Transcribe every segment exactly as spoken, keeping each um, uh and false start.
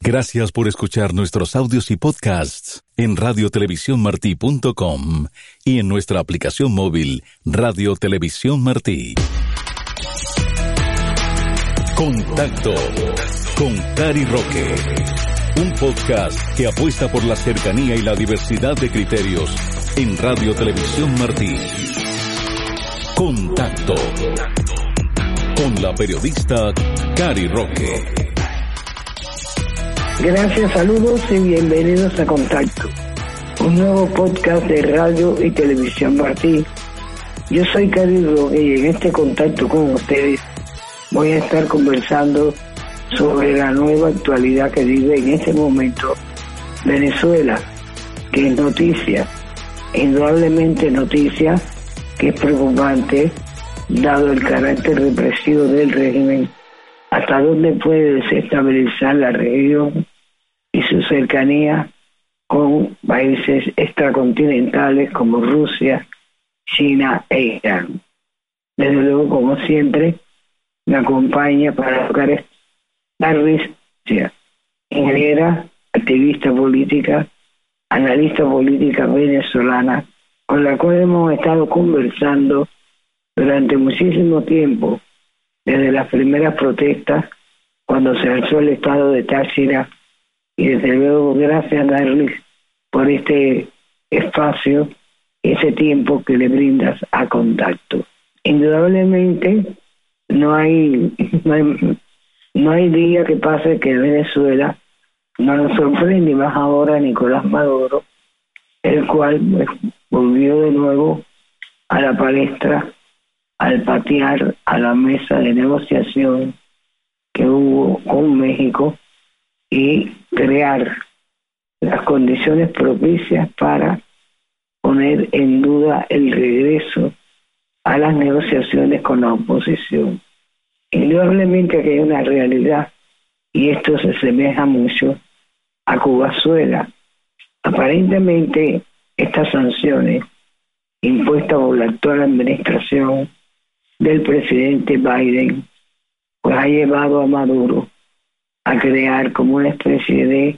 Gracias por escuchar nuestros audios y podcasts en radio televisión martí punto com y en nuestra aplicación móvil Radio Televisión Martí. Contacto con Cari Roque. Un podcast que apuesta por la cercanía y la diversidad de criterios en Radio Televisión Martí. Contacto con la periodista Cari Roque. Gracias, saludos y bienvenidos a Contacto, un nuevo podcast de Radio y Televisión Martí. Yo soy Cari Roque y en este contacto con ustedes voy a estar conversando sobre la nueva actualidad que vive en este momento Venezuela, que es noticia, indudablemente noticia, que es preocupante, dado el carácter represivo del régimen, hasta dónde puede desestabilizar la región y su cercanía con países extracontinentales como Rusia, China e Irán. Desde luego, como siempre, me acompaña para tocar esta Darlis, ingeniera, activista política, analista política venezolana, con la cual hemos estado conversando durante muchísimo tiempo, desde las primeras protestas, cuando se alzó el estado de Táchira, y desde luego gracias, Darlis, por este espacio, ese tiempo que le brindas a Contacto. Indudablemente no hay, no hay, no hay día que pase que Venezuela no nos sorprende, y más ahora Nicolás Maduro, el cual pues, volvió de nuevo a la palestra al patear a la mesa de negociación que hubo con México y crear las condiciones propicias para poner en duda el regreso a las negociaciones con la oposición. Indudablemente que hay una realidad, y esto se asemeja mucho a Cubazuela. Aparentemente estas sanciones impuestas por la actual administración del presidente Biden, pues ha llevado a Maduro a crear como una especie de,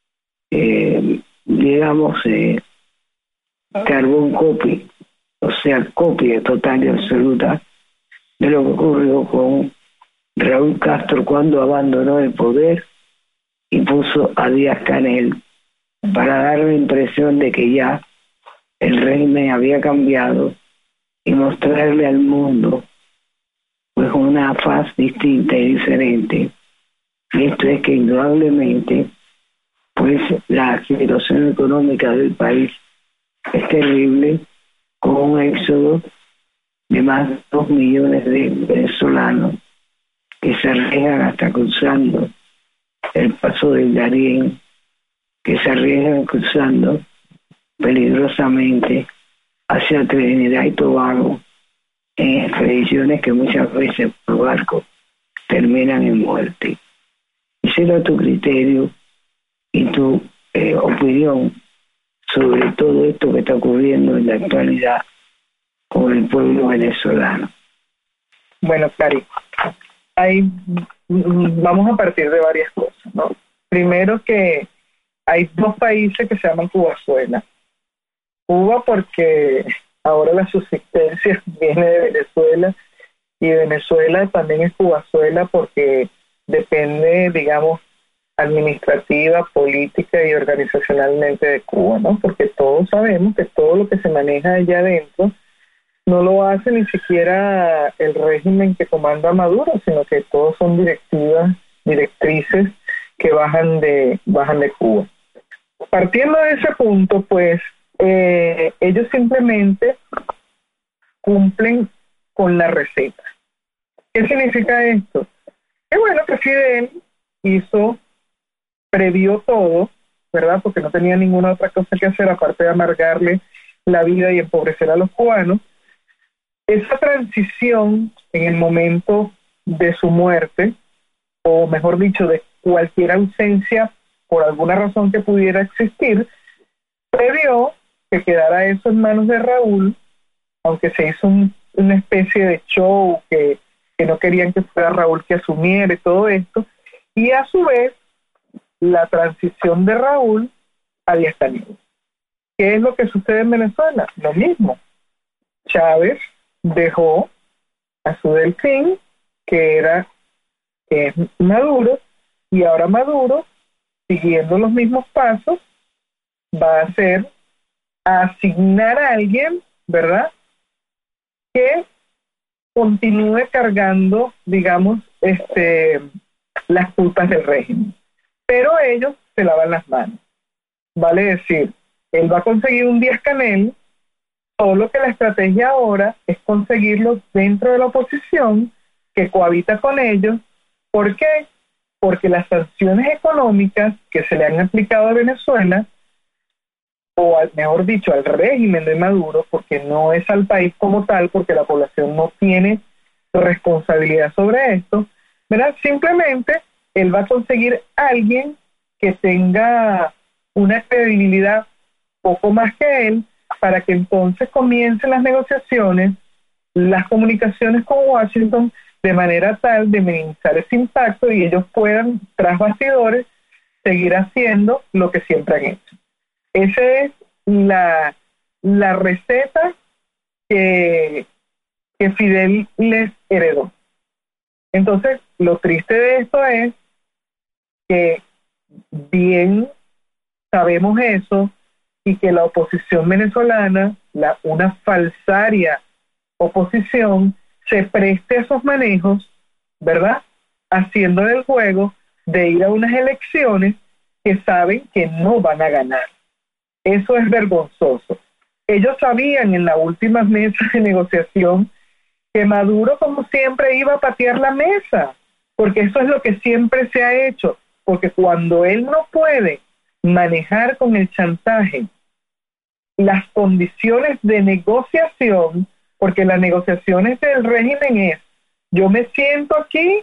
eh, digamos, eh, carbón copy, o sea, copia total y absoluta de lo que ocurrió con Raúl Castro cuando abandonó el poder y puso a Díaz-Canel para dar la impresión de que ya el régimen había cambiado y mostrarle al mundo pues una faz distinta y diferente. Y esto es que indudablemente pues la situación económica del país es terrible, con un éxodo de más de dos millones de venezolanos que se arriesgan hasta cruzando el paso del Darién, que se arriesgan cruzando peligrosamente hacia Trinidad y Tobago en expediciones que muchas veces por barco terminan en muerte. Quisiera tu criterio y tu eh, opinión sobre todo esto que está ocurriendo en la actualidad con el pueblo venezolano. Bueno, Cari, hay, vamos a partir de varias cosas, ¿no? Primero que hay dos países que se llaman Cubazuela. Cuba porque ahora la subsistencia viene de Venezuela, y Venezuela también es Cubazuela porque depende, digamos, administrativa, política y organizacionalmente de Cuba, ¿no? Porque todos sabemos que todo lo que se maneja allá adentro no lo hace ni siquiera el régimen que comanda Maduro, sino que todos son directivas, directrices que bajan de, bajan de Cuba. Partiendo de ese punto, pues, eh, ellos simplemente cumplen con la receta. ¿Qué significa esto? Que bueno, que Fidel hizo, previó todo, ¿verdad? Porque no tenía ninguna otra cosa que hacer aparte de amargarle la vida y empobrecer a los cubanos. Esa transición en el momento de su muerte, o mejor dicho, de cualquier ausencia por alguna razón que pudiera existir, previó que quedara eso en manos de Raúl, aunque se hizo un, una especie de show que, que no querían que fuera Raúl que asumiera y todo esto, y a su vez la transición de Raúl a Díaz Canel. ¿Qué es lo que sucede en Venezuela? Lo mismo. Chávez dejó a su delfín, que era que es Maduro, y ahora Maduro, siguiendo los mismos pasos, va a hacer a asignar a alguien, ¿verdad?, que continúe cargando, digamos, este, las culpas del régimen. Pero ellos se lavan las manos. Vale decir, él va a conseguir un Díaz Canel, solo que la estrategia ahora es conseguirlo dentro de la oposición, que cohabita con ellos. ¿Por qué? Porque las sanciones económicas que se le han aplicado a Venezuela, o al, mejor dicho, al régimen de Maduro, porque no es al país como tal, porque la población no tiene responsabilidad sobre esto, ¿verdad? Simplemente él va a conseguir a alguien que tenga una credibilidad poco más que él, para que entonces comiencen las negociaciones, las comunicaciones con Washington, de manera tal de minimizar ese impacto y ellos puedan, tras bastidores, seguir haciendo lo que siempre han hecho. Esa es la, la receta que, que Fidel les heredó. Entonces, lo triste de esto es que bien sabemos eso, y que la oposición venezolana, la, una falsaria oposición, se preste a esos manejos, ¿verdad?, haciendo el juego de ir a unas elecciones que saben que no van a ganar. Eso es vergonzoso. Ellos sabían en la última mesa de negociación que Maduro, como siempre, iba a patear la mesa, porque eso es lo que siempre se ha hecho, porque cuando él no puede manejar con el chantaje las condiciones de negociación, porque las negociaciones del régimen es, yo me siento aquí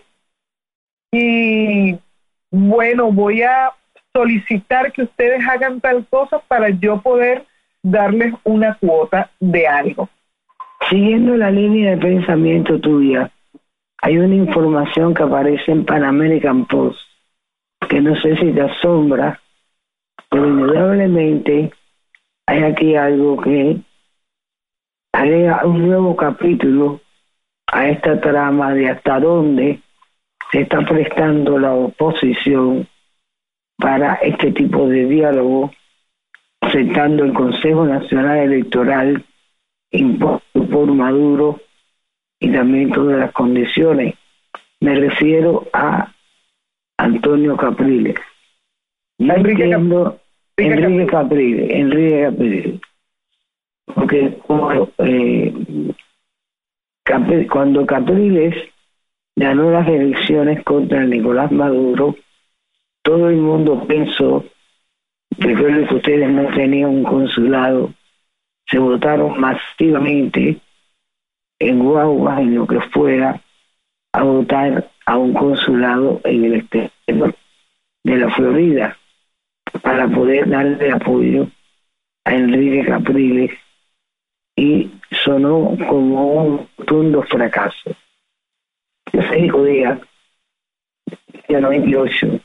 y bueno, voy a solicitar que ustedes hagan tal cosa para yo poder darles una cuota de algo. Siguiendo la línea de pensamiento tuya, hay una información que aparece en Pan American Post, que no sé si te asombra, pero indudablemente hay aquí algo que agrega un nuevo capítulo a esta trama de hasta dónde se está prestando la oposición para este tipo de diálogo, aceptando el Consejo Nacional Electoral impuesto por Maduro y también todas las condiciones. Me refiero a Antonio Capriles. No Enrique, entiendo, Enrique, Enrique Capriles, Enrique Capriles. Porque como, eh, Capri, cuando Capriles ganó las elecciones contra Nicolás Maduro, todo el mundo pensó, recuerden que ustedes no tenían un consulado, se votaron masivamente en guaguas, en lo que fuera, a votar a un consulado en el exterior de la Florida para poder darle apoyo a Enrique Capriles, y sonó como un rotundo fracaso. Ese mismo día, en el noventa y ocho,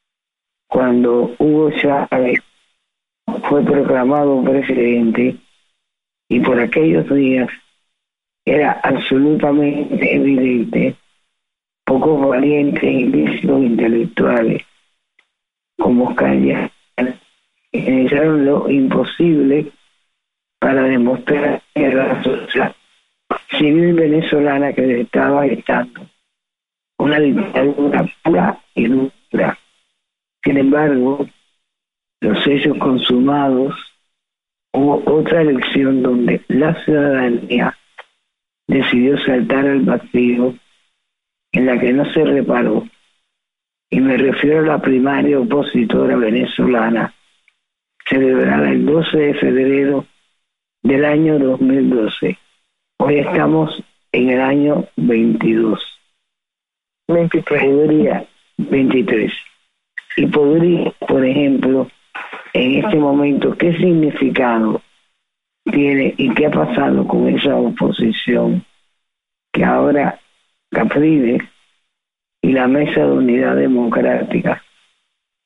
cuando Hugo Chávez fue proclamado presidente, y por aquellos días era absolutamente evidente, pocos valientes y lícitos intelectuales como Cañas hicieron lo imposible para demostrar que la sociedad civil venezolana que estaba estando una dictadura pura y dura. Sin embargo, los hechos consumados, hubo otra elección donde la ciudadanía decidió saltar al vacío, en la que no se reparó, y me refiero a la primaria opositora venezolana, celebrada el doce de febrero del año dos mil doce. Hoy estamos en el año veintidós. veintitrés. Podría, veintitrés. Y podría, por ejemplo, en este momento, ¿qué significado tiene y qué ha pasado con esa oposición que ahora Capriles y la Mesa de Unidad Democrática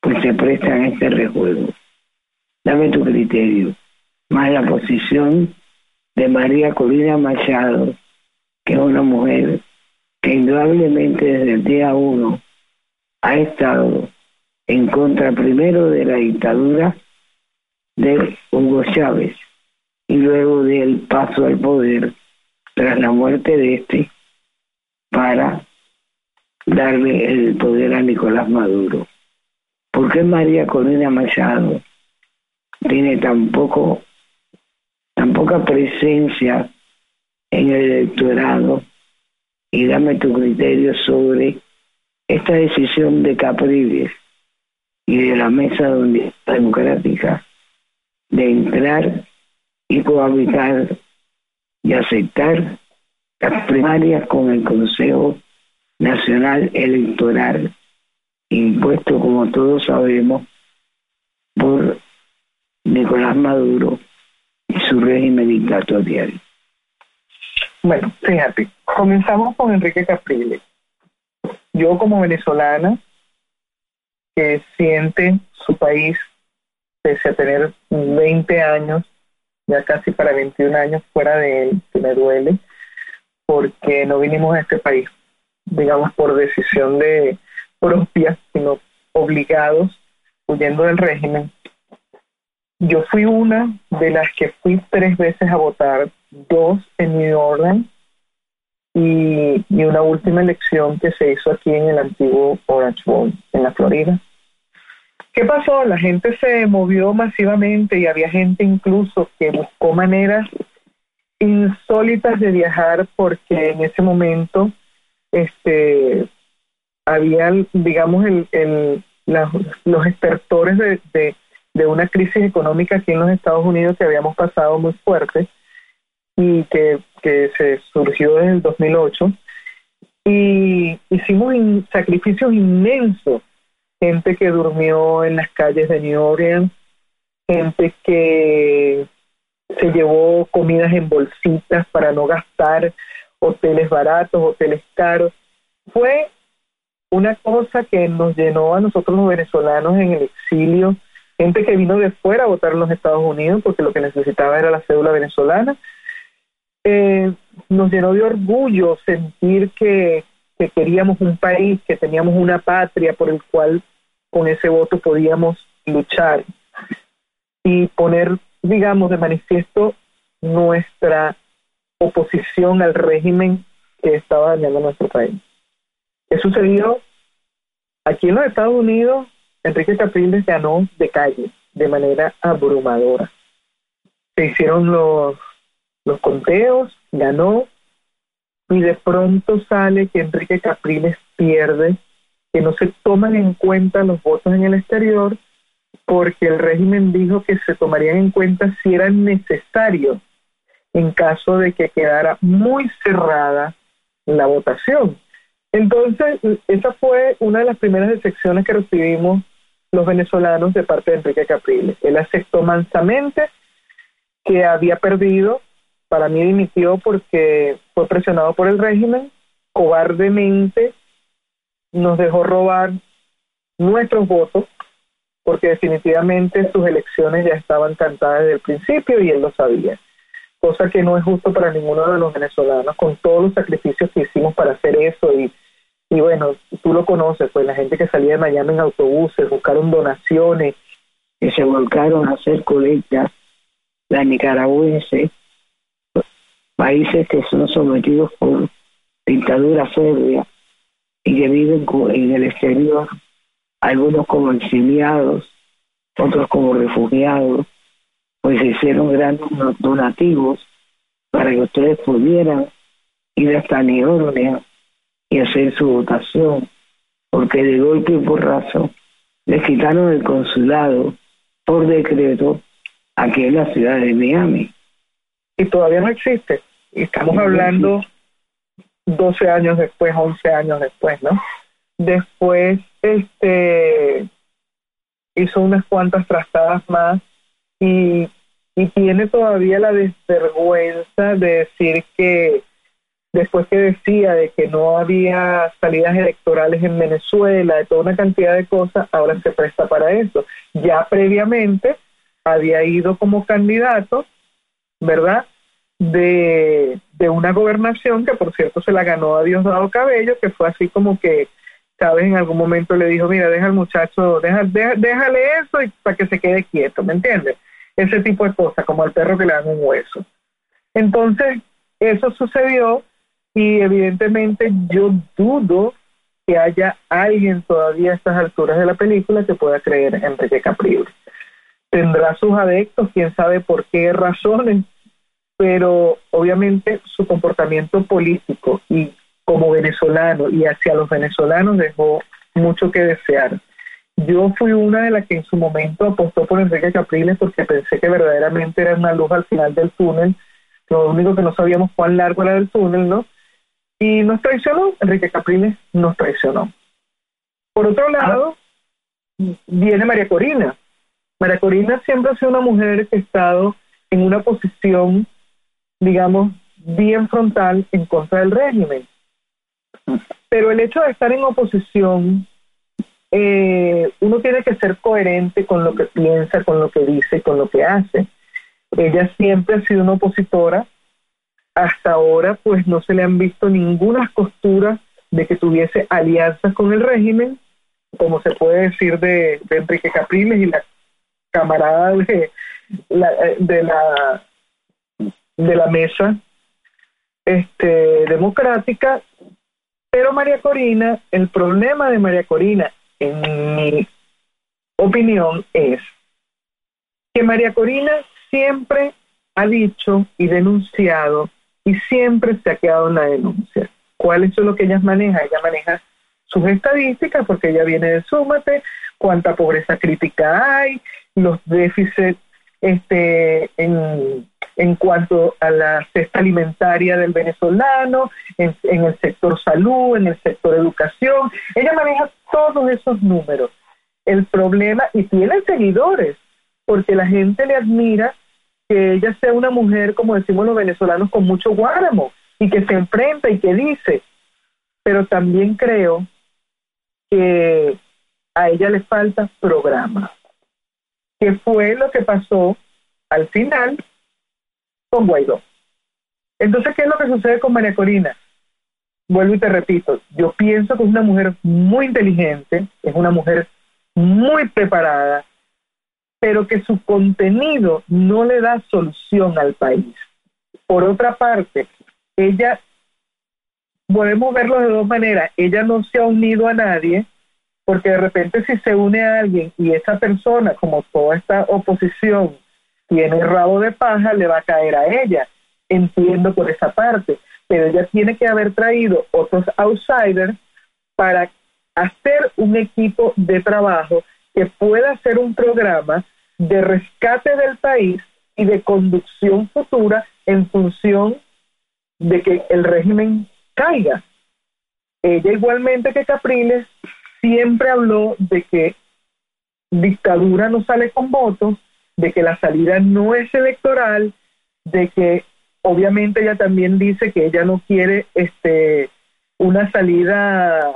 pues se prestan a este rejuego. Dame tu criterio, más la posición de María Corina Machado, que es una mujer que indudablemente desde el día uno ha estado en contra primero de la dictadura de Hugo Chávez y luego del paso al poder tras la muerte de este para darle el poder a Nicolás Maduro. ¿Por qué María Corina Machado tiene tan poco, tan poca presencia en el electorado? Y dame tu criterio sobre esta decisión de Capriles y de la Mesa Democrática de entrar y cohabitar y aceptar las primarias con el Consejo Nacional Electoral, impuesto, como todos sabemos, por Nicolás Maduro y su régimen dictatorial. Bueno, fíjate, comenzamos con Enrique Capriles. Yo como venezolana, que siente su país, pese a tener veinte años, ya casi para veintiún años fuera de él, que me duele, porque no vinimos a este país, digamos, por decisión de propia, sino obligados, huyendo del régimen. Yo fui una de las que fui tres veces a votar, dos en New Orleans y, y una última elección que se hizo aquí en el antiguo Orange Bowl, en la Florida. ¿Qué pasó? La gente se movió masivamente y había gente incluso que buscó maneras insólitas de viajar porque en ese momento este, había, digamos, el, el, la, los estertores de, de, de una crisis económica aquí en los Estados Unidos que habíamos pasado muy fuerte y que, que se surgió desde el dos mil ocho, y hicimos in, sacrificios inmensos. Gente que durmió en las calles de New Orleans, gente que se llevó comidas en bolsitas para no gastar, hoteles baratos, hoteles caros. Fue una cosa que nos llenó a nosotros los venezolanos en el exilio, gente que vino de fuera a votar en los Estados Unidos porque lo que necesitaba era la cédula venezolana. Eh, nos llenó de orgullo sentir que, que queríamos un país, que teníamos una patria por el cual con ese voto podíamos luchar y poner, digamos, de manifiesto nuestra oposición al régimen que estaba dañando nuestro país. ¿Qué sucedió? Aquí en los Estados Unidos, Enrique Capriles ganó de calle, de manera abrumadora. Se hicieron los, los conteos, ganó, y de pronto sale que Enrique Capriles pierde, que no se toman en cuenta los votos en el exterior, porque el régimen dijo que se tomarían en cuenta si era necesario en caso de que quedara muy cerrada la votación. Entonces, esa fue una de las primeras decepciones que recibimos los venezolanos de parte de Enrique Capriles. Él aceptó mansamente que había perdido, para mí dimitió porque fue presionado por el régimen, cobardemente nos dejó robar nuestros votos, porque definitivamente sus elecciones ya estaban cantadas desde el principio y él lo sabía, cosa que no es justo para ninguno de los venezolanos, con todos los sacrificios que hicimos para hacer eso. Y, y bueno, tú lo conoces, pues la gente que salía de Miami en autobuses, buscaron donaciones, que se volcaron a hacer colectas, la nicaragüense, países que son sometidos por dictadura férrea y que viven en el exterior, algunos como exiliados, otros como refugiados, pues se hicieron grandes donativos para que ustedes pudieran ir hasta New Orleans y hacer su votación, porque de golpe y porrazo les quitaron el consulado por decreto aquí en la ciudad de Miami. Y todavía no existe. Y estamos no hablando existe. doce años después, once años después, ¿no? Después este hizo unas cuantas trastadas más y, y tiene todavía la desvergüenza de decir que después que decía de que no había salidas electorales en Venezuela, de toda una cantidad de cosas, ahora se presta para eso. Ya previamente había ido como candidato, ¿verdad?, de, de una gobernación que por cierto se la ganó a Diosdado Cabello, que fue así como que, ¿sabes?, en algún momento le dijo, mira, deja al muchacho, deja, deja, déjale eso y para que se quede quieto, ¿me entiendes? Ese tipo de cosas, como al perro que le dan un hueso. Entonces, eso sucedió y evidentemente yo dudo que haya alguien todavía a estas alturas de la película que pueda creer en Enrique Capriles. Tendrá sus adeptos, quién sabe por qué razones, pero obviamente su comportamiento político y como venezolano y hacia los venezolanos dejó mucho que desear. Yo fui una de las que en su momento apostó por Enrique Capriles porque pensé que verdaderamente era una luz al final del túnel, lo único que no sabíamos cuán largo era el túnel, ¿no? Y nos traicionó, Enrique Capriles nos traicionó. Por otro lado, viene María Corina. María Corina siempre ha sido una mujer que ha estado en una posición, digamos, bien frontal en contra del régimen. Pero el hecho de estar en oposición, eh, uno tiene que ser coherente con lo que piensa, con lo que dice y con lo que hace. Ella siempre ha sido una opositora. Hasta ahora, pues, no se le han visto ninguna costura de que tuviese alianzas con el régimen, como se puede decir de, de Enrique Capriles y la camarada de la, de la de la mesa este, democrática. Pero María Corina, el problema de María Corina, en mi opinión, es que María Corina siempre ha dicho y denunciado y siempre se ha quedado en la denuncia. ¿Cuáles son lo que ella maneja? Ella maneja sus estadísticas porque ella viene de Súmate, cuánta pobreza crítica hay, los déficits este, en, en cuanto a la cesta alimentaria del venezolano, en, en el sector salud, en el sector educación. Ella maneja todos esos números. El problema, y tiene seguidores, porque la gente le admira que ella sea una mujer, como decimos los venezolanos, con mucho guáramo, y que se enfrenta y que dice, pero también creo que a ella le falta programa, que fue lo que pasó al final con Guaidó. Entonces, ¿qué es lo que sucede con María Corina? Vuelvo y te repito, yo pienso que es una mujer muy inteligente, es una mujer muy preparada, pero que su contenido no le da solución al país. Por otra parte, ella, podemos verlo de dos maneras, ella no se ha unido a nadie, porque de repente si se une a alguien y esa persona, como toda esta oposición, tiene rabo de paja, le va a caer a ella. Entiendo por esa parte, pero ella tiene que haber traído otros outsiders para hacer un equipo de trabajo que pueda hacer un programa de rescate del país y de conducción futura en función de que el régimen caiga. Ella, igualmente que Capriles, siempre habló de que dictadura no sale con votos, de que la salida no es electoral, de que obviamente ella también dice que ella no quiere este una salida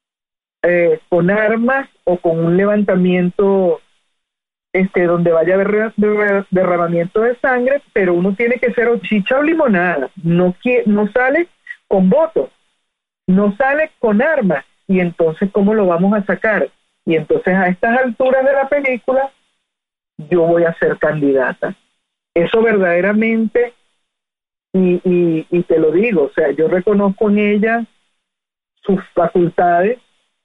eh, con armas o con un levantamiento este donde vaya a haber derramamiento de sangre, pero uno tiene que ser o chicha o limonada, no, quiere, no sale con votos, no sale con armas, y entonces ¿cómo lo vamos a sacar? Y entonces a estas alturas de la película yo voy a ser candidata. Eso verdaderamente, y, y, y te lo digo, o sea, yo reconozco en ella sus facultades,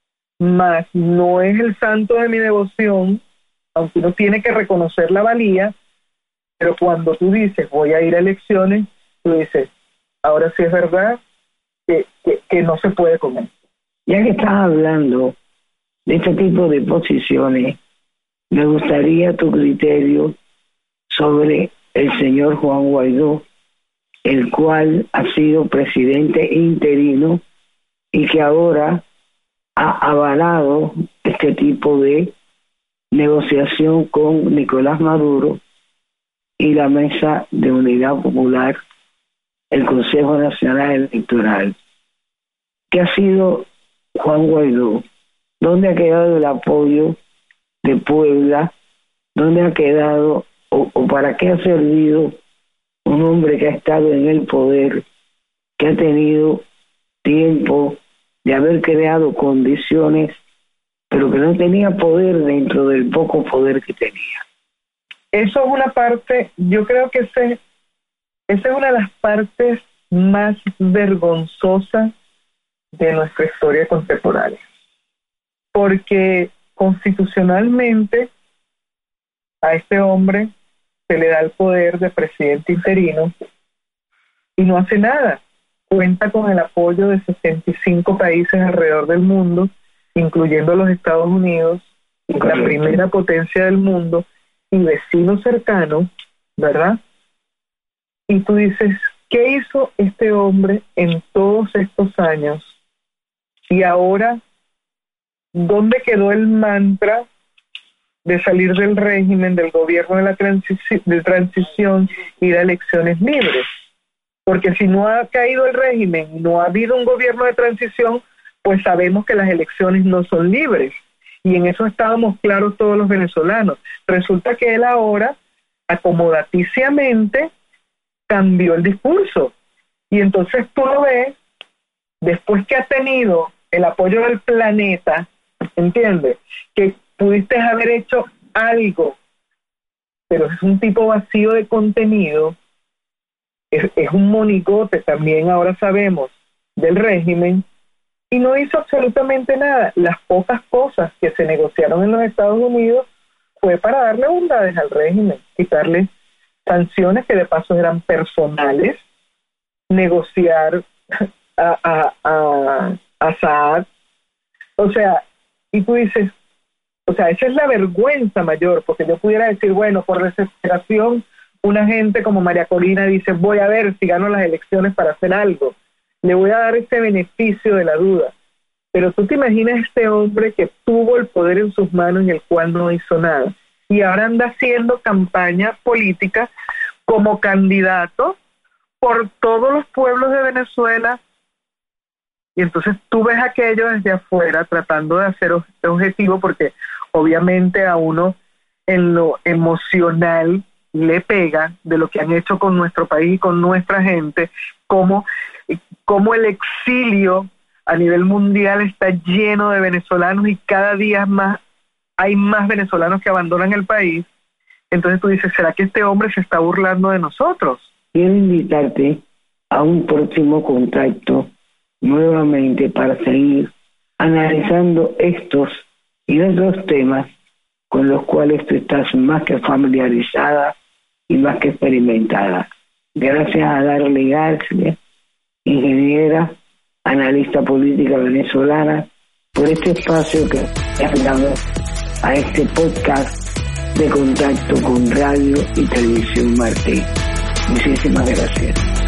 mas no es el santo de mi devoción, aunque uno tiene que reconocer la valía, pero cuando tú dices voy a ir a elecciones, tú dices, ahora sí es verdad que, que, que no se puede comer. Ya que estás hablando de este tipo de posiciones, me gustaría tu criterio sobre el señor Juan Guaidó, el cual ha sido presidente interino y que ahora ha avalado este tipo de negociación con Nicolás Maduro y la Mesa de Unidad Popular el Consejo Nacional Electoral. ¿Qué ha sido Juan Guaidó? ¿Dónde ha quedado el apoyo de Puebla? ¿Dónde ha quedado o, o para qué ha servido un hombre que ha estado en el poder, que ha tenido tiempo de haber creado condiciones, pero que no tenía poder dentro del poco poder que tenía? Eso es una parte, yo creo que ese, esa es una de las partes más vergonzosas de nuestra historia contemporánea. Porque constitucionalmente a este hombre se le da el poder de presidente interino y no hace nada. Cuenta con el apoyo de sesenta y cinco países alrededor del mundo, incluyendo los Estados Unidos, Correcto. La primera potencia del mundo, y vecinos cercanos, ¿verdad? Y tú dices, ¿qué hizo este hombre en todos estos años? Y ahora, ¿dónde quedó el mantra de salir del régimen, del gobierno de la transici- de transición y de elecciones libres? Porque si no ha caído el régimen y no ha habido un gobierno de transición, pues sabemos que las elecciones no son libres. Y en eso estábamos claros todos los venezolanos. Resulta que él ahora, acomodaticiamente, cambió el discurso. Y entonces tú lo ves, después que ha tenido el apoyo del planeta, ¿entiendes? Que pudiste haber hecho algo, pero es un tipo vacío de contenido, es, es un monigote también, ahora sabemos, del régimen, y no hizo absolutamente nada. Las pocas cosas que se negociaron en los Estados Unidos fue para darle bondades al régimen, quitarle sanciones que de paso eran personales, negociar a, a, a, a Saad, o sea, y tú dices, o sea, esa es la vergüenza mayor, porque yo pudiera decir, bueno, por desesperación, una gente como María Corina dice, voy a ver si gano las elecciones para hacer algo, le voy a dar ese beneficio de la duda. Pero tú te imaginas este hombre que tuvo el poder en sus manos y el cual no hizo nada, y ahora anda haciendo campaña política como candidato por todos los pueblos de Venezuela, y entonces tú ves aquello desde afuera tratando de hacer objetivo, porque obviamente a uno en lo emocional le pega de lo que han hecho con nuestro país y con nuestra gente, como, como el exilio a nivel mundial está lleno de venezolanos y cada día más hay más venezolanos que abandonan el país. Entonces tú dices, ¿será que este hombre se está burlando de nosotros? Quiero invitarte a un próximo contacto nuevamente para seguir analizando estos y otros temas con los cuales tú estás más que familiarizada y más que experimentada. Gracias a Darly García, ingeniera, analista política venezolana, por este espacio que has dado a este podcast de contacto con Radio y Televisión Martí. Muchísimas gracias.